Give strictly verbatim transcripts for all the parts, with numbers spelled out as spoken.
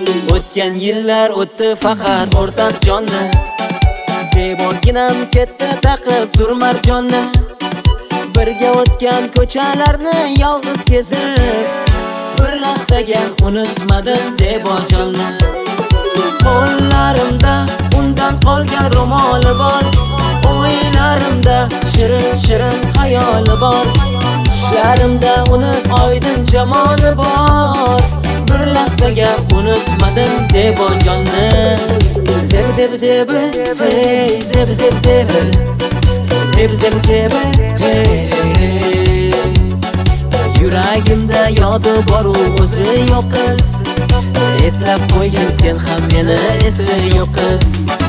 O'tgan yillar o'tdi faqat o'rtaq jonni, Zeboginam ketdi taqib Durmarjonni. Birga o'tgan ko'chalarni yolg'iz kezib, bir lahzaga unutmadim Zebojonni. Qo'llarimda undan qolgan ro'moli bor, o'ylarimda shirin-shirin xayoli bor, tushlarimda uni oydin jamoli bor. Bir lahzaga unutmadim Zebojonni. Zeb zeb zeb hey, zeb zeb zeb, zeb zeb zeb hey. Yuragimda yodi bor o'zi yo'q qiz, eslab qo'ygin sen ham meni esi yo'q qiz.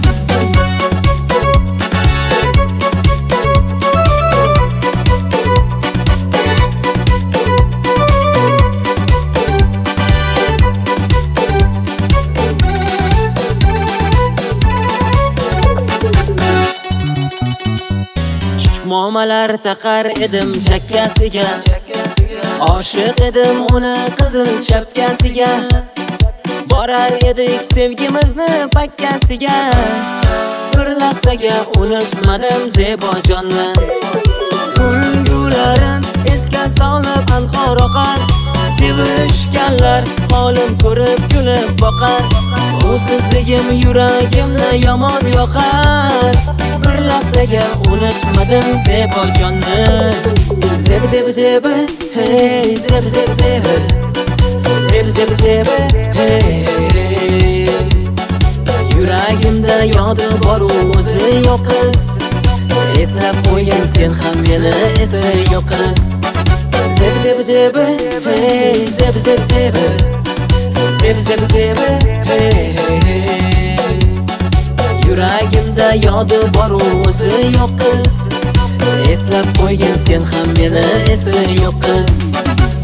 Momalar taqar edim chakkasiga, oshiq edim uni qizil chapkasiga. Borar edik sevgimizni pakkasiga, bir lahzaga unutmadim Zebojonni. Kulgularin esga solib anhor oqar, sevishganlar holim ko'rib kulib boqar. Usizligim yuragimni yomon yoqar, bir lahzaga unutmadim Zebojonni. Zeb zeb zeb hey, zeb zeb zeb, zeb zeb zeb hey. Yuragimda yodi bor o'zi yo'q qiz, eslab qo'ygin sen ham meni esi yo'q qiz. Zeb zeb zeb hey, zeb zeb zeb, zeb zeb zeb hey. Yuragimda yodi bor o'zi yo'q qiz, eslab qo'ygin sen ham meni esi yo'q qiz.